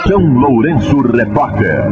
São Lourenço Repórter.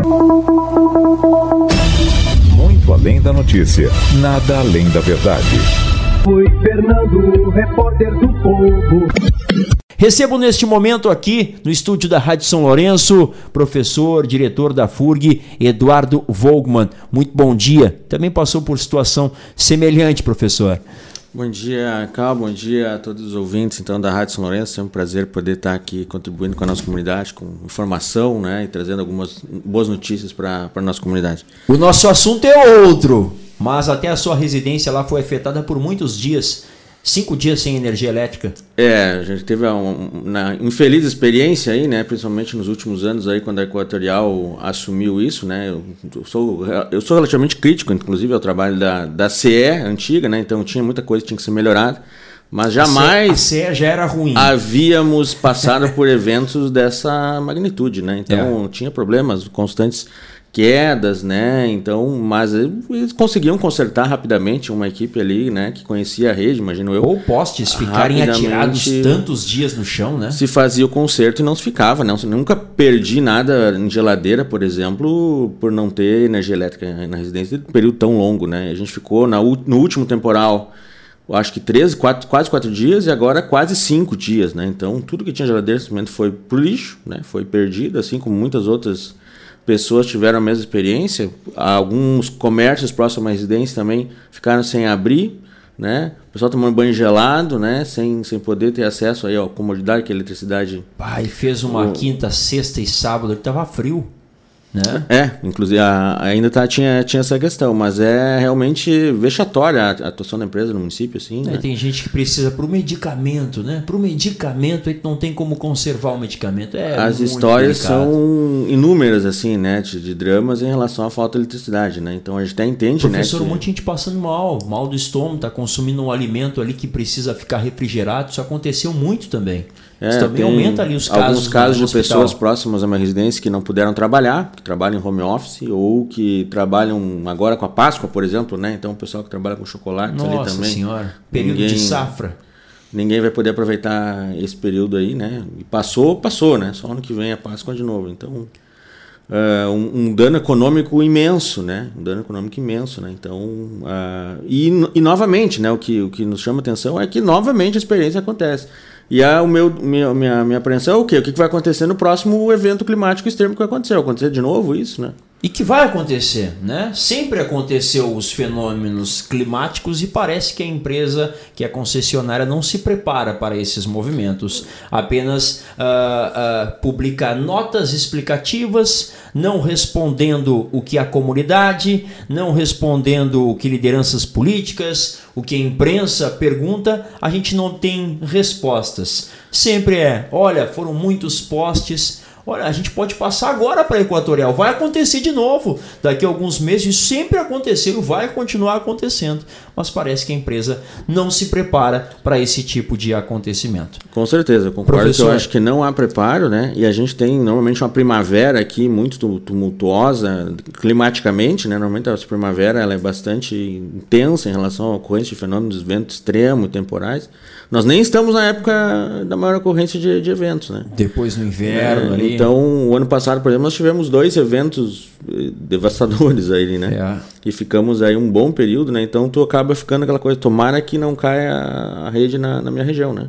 Muito além da notícia, nada além da verdade. Foi Fernando, repórter do Povo. Recebo neste momento aqui no estúdio da Rádio São Lourenço, professor, diretor da FURG, Eduardo Volgman. Muito bom dia. Também passou por situação semelhante, professor. Bom dia, Cal. Bom dia a todos os ouvintes então, da Rádio São Lourenço. É um prazer poder estar aqui contribuindo com a nossa comunidade, com informação, né, e trazendo algumas boas notícias para a nossa comunidade. O nosso assunto é outro, mas até a sua residência lá foi afetada por muitos dias. 5 dias sem energia elétrica. A gente teve uma infeliz experiência aí, né? Principalmente nos últimos anos aí, quando a Equatorial assumiu isso, né? Eu sou relativamente crítico, inclusive, ao trabalho da CE antiga, né? Então tinha muita coisa que tinha que ser melhorada, mas jamais a CE já era ruim. Havíamos passado por eventos dessa magnitude, né? Então tinha problemas constantes, quedas, né? Então, mas eles conseguiam consertar rapidamente, uma equipe ali, né, que conhecia a rede, imagino eu. Ou postes ficarem atirados tantos dias no chão, né? Se fazia o conserto e não se ficava, né? Eu nunca perdi nada em geladeira, por exemplo, por não ter energia elétrica na residência de um período tão longo, né? A gente ficou no último temporal, eu acho que quase 4 dias, e agora quase 5 dias, né? Então, tudo que tinha geladeira simplesmente foi pro lixo, né? Foi perdido, assim como muitas outras pessoas tiveram a mesma experiência. Alguns comércios próximos à residência também ficaram sem abrir, né? O pessoal tomando banho gelado, né? Sem poder ter acesso aí à comodidade que a eletricidade... Pai, fez uma quinta, sexta e sábado que estava frio, né? Inclusive ainda tinha essa questão, mas é realmente vexatória a atuação da empresa no município, assim, né? Tem gente que precisa para o medicamento, né? Para o medicamento aí não tem como conservar o medicamento. As histórias são inúmeras, assim, né? De dramas em relação à falta de eletricidade, né? Então a gente até entende, professor, né? Um monte de gente passando mal do estômago, tá consumindo um alimento ali que precisa ficar refrigerado. Isso aconteceu muito também. Isso também aumenta ali os casos. Alguns casos de pessoas próximas a uma residência que não puderam trabalhar, que trabalham em home office, ou que trabalham agora com a Páscoa, por exemplo, né? Então o pessoal que trabalha com chocolate ali também. Nossa senhora, período de safra. Ninguém vai poder aproveitar esse período aí, né? E passou, né? Só ano que vem a Páscoa de novo. Então, um dano econômico imenso, né? Então, e novamente, né? O que nos chama atenção é que novamente a experiência acontece. E minha apreensão é o quê? O que vai acontecer no próximo evento climático extremo que vai acontecer? Vai acontecer de novo isso, né? E que vai acontecer, né? Sempre aconteceu os fenômenos climáticos e parece que a empresa, que a concessionária, não se prepara para esses movimentos. Apenas publica notas explicativas, não respondendo o que a comunidade, não respondendo o que lideranças políticas, o que a imprensa pergunta, a gente não tem respostas. Sempre olha, foram muitos postes. Olha, a gente pode passar agora para a Equatorial, vai acontecer de novo, daqui a alguns meses, isso sempre aconteceu, vai continuar acontecendo, mas parece que a empresa não se prepara para esse tipo de acontecimento. Com certeza, concordo. Professor, que eu acho que não há preparo, né? E a gente tem normalmente uma primavera aqui muito tumultuosa climaticamente, né? Normalmente a primavera ela é bastante intensa em relação à ocorrência de fenômenos de ventos extremos e temporais. Nós nem estamos na época da maior ocorrência de eventos, né? Depois no inverno ali. Então, o ano passado, por exemplo, nós tivemos 2 eventos devastadores aí, né? E ficamos aí um bom período, né? Então, tu acaba ficando aquela coisa, tomara que não caia a rede na minha região, né?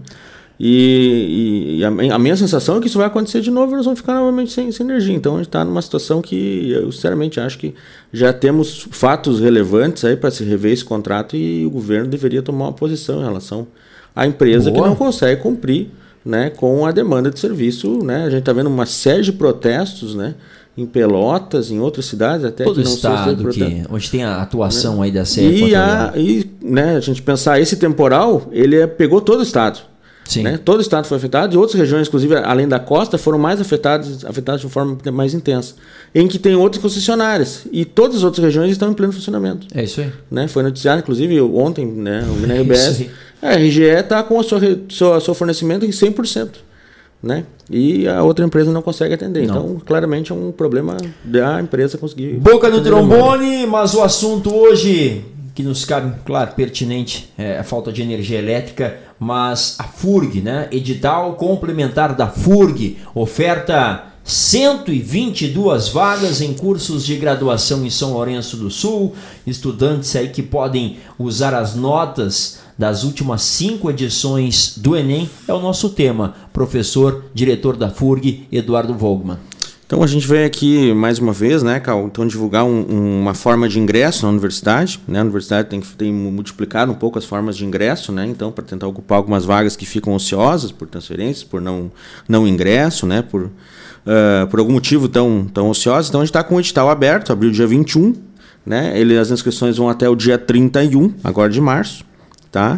E a minha sensação é que isso vai acontecer de novo e nós vamos ficar novamente sem energia. Então, a gente está numa situação que eu, sinceramente, acho que já temos fatos relevantes aí para se rever esse contrato e o governo deveria tomar uma posição em relação à empresa que não consegue cumprir, né, com a demanda de serviço, né? A gente está vendo uma série de protestos, né, em Pelotas, em outras cidades, até todo que não estado onde tem a atuação, né, aí da CE. Né, a gente pensar, esse temporal, ele pegou todo o estado. Sim. Né? Todo o estado foi afetado e outras regiões, inclusive além da costa, foram mais afetadas de forma mais intensa, em que tem outras concessionárias e todas as outras regiões estão em pleno funcionamento. É isso aí. Né? Foi noticiado, inclusive, ontem, né, o RBS, a RGE está com o seu fornecimento em 100%. Né? E a outra empresa não consegue atender. Não. Então, claramente é um problema da empresa conseguir... Boca no trombone, mas o assunto hoje que nos cabe, claro, pertinente, é a falta de energia elétrica, mas a FURG, né? Edital complementar da FURG, oferta 122 vagas em cursos de graduação em São Lourenço do Sul. Estudantes aí que podem usar as notas das últimas 5 edições do Enem. É o nosso tema. Professor, diretor da FURG, Eduardo Volgman. Então a gente veio aqui mais uma vez, né, Cal, então divulgar uma forma de ingresso na universidade, né? A universidade tem multiplicado um pouco as formas de ingresso, né? Então para tentar ocupar algumas vagas que ficam ociosas por transferências, por não ingresso, né? Por algum motivo tão ociosas. Então a gente está com o edital aberto, abriu dia 21, né? As inscrições vão até o dia 31, agora de março, tá?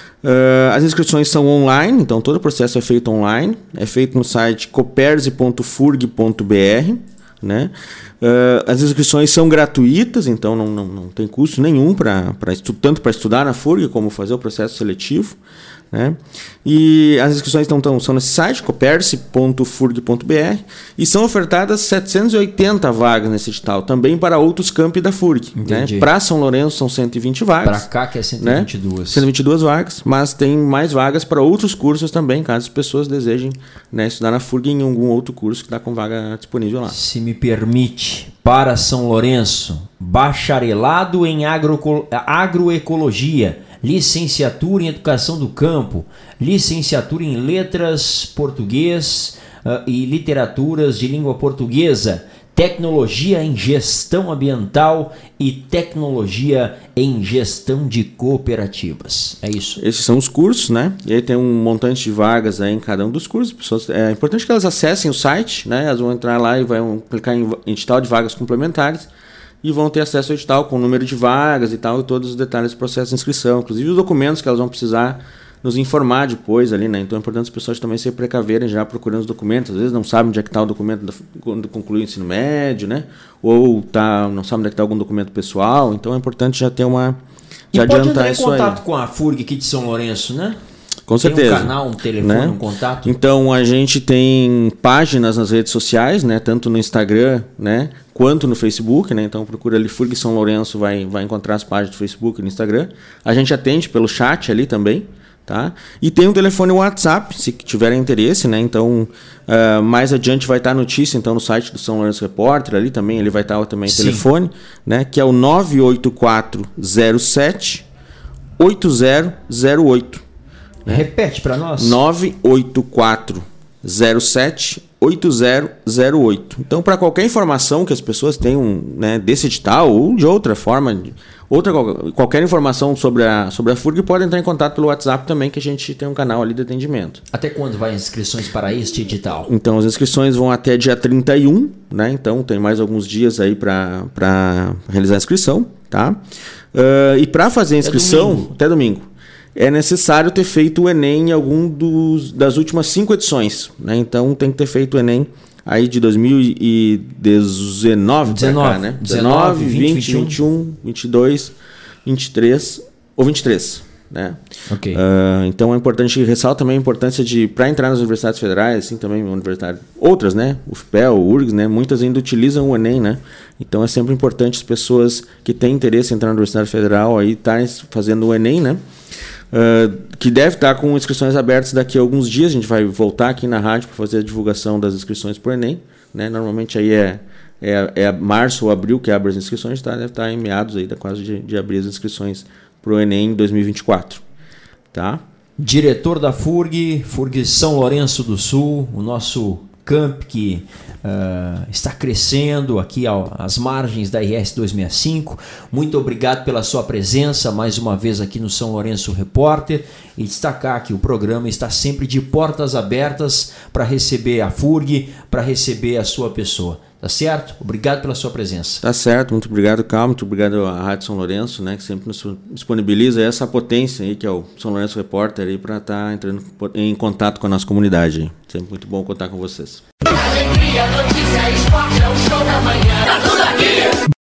As inscrições são online, então todo o processo é feito online, é feito no site coperse.furg.br, né? As inscrições são gratuitas, então não tem custo nenhum tanto para estudar na FURG como fazer o processo seletivo, né? E as inscrições são nesse site, coperse.furg.br, e são ofertadas 780 vagas nesse edital, também para outros campi da FURG. Né? Para São Lourenço são 120 vagas. Para cá que é 122. Né? 122 vagas, mas tem mais vagas para outros cursos também, caso as pessoas desejem, né, estudar na FURG em algum outro curso que está com vaga disponível lá. Se me permite, para São Lourenço, bacharelado em agroecologia, licenciatura em Educação do Campo, licenciatura em Letras Português e Literaturas de Língua Portuguesa, Tecnologia em Gestão Ambiental e Tecnologia em Gestão de Cooperativas. É isso? Esses são os cursos, né? E aí tem um montante de vagas aí em cada um dos cursos. É importante que elas acessem o site, né? Elas vão entrar lá e vão clicar em edital de vagas complementares e vão ter acesso ao edital com o número de vagas e tal, e todos os detalhes do processo de inscrição, inclusive os documentos que elas vão precisar nos informar depois ali, né? Então é importante as pessoas também se precaverem já procurando os documentos. Às vezes não sabem onde é que está o documento quando conclui o ensino médio, né? Ou não sabem onde é que está algum documento pessoal. Então é importante já ter já adiantar isso aí. Pode entrar em contato com a FURG aqui de São Lourenço, né? Com certeza. Tem um canal, um telefone, né? Um contato? Então a gente tem páginas nas redes sociais, né? Tanto no Instagram, né? Quanto no Facebook, né? Então procura ali FURG São Lourenço, vai encontrar as páginas do Facebook e no Instagram. A gente atende pelo chat ali também, tá? E tem um telefone WhatsApp, se tiverem interesse, né? Então mais adiante vai estar a notícia então no site do São Lourenço Repórter, ali também ele vai estar também o telefone, né? Que é o 98407 8008. Repete para nós. 98407 8008. Então, para qualquer informação que as pessoas tenham, né, desse edital ou de outra forma, qualquer informação sobre a FURG, pode entrar em contato pelo WhatsApp também, que a gente tem um canal ali de atendimento. Até quando vai as inscrições para este edital? Então, as inscrições vão até dia 31, né? Então, tem mais alguns dias aí para realizar a inscrição, tá? E para fazer a inscrição, até domingo. É necessário ter feito o Enem em algum das últimas 5 edições, né? Então tem que ter feito o Enem aí de 2019 para cá, né? 19, 20, 21, 22, 23 ou 23, né? Ok. Então é importante ressaltar também a importância para entrar nas universidades federais, assim também universidade, outras, né? UFPEL, URGS, né? Muitas ainda utilizam o Enem, né? Então é sempre importante as pessoas que têm interesse em entrar na Universidade Federal aí estarem fazendo o Enem, né? Que deve estar com inscrições abertas daqui a alguns dias. A gente vai voltar aqui na rádio para fazer a divulgação das inscrições para o Enem, né? Normalmente aí é março ou abril que abre as inscrições, tá? Deve estar em meados aí, quase de abrir as inscrições para o Enem em 2024, tá? Diretor da FURG São Lourenço do Sul, o nosso camp que está crescendo aqui às margens da RS 265. Muito obrigado pela sua presença mais uma vez aqui no São Lourenço Repórter, e destacar que o programa está sempre de portas abertas para receber a FURG, para receber a sua pessoa. Tá certo? Obrigado pela sua presença. Tá certo, muito obrigado, Cal, muito obrigado à Rádio São Lourenço, né, que sempre nos disponibiliza essa potência aí, que é o São Lourenço Repórter, aí, para estar entrando em contato com a nossa comunidade aí. Sempre muito bom contar com vocês. Alegria, notícia, esporte, é o show da manhã. Tá tudo aqui.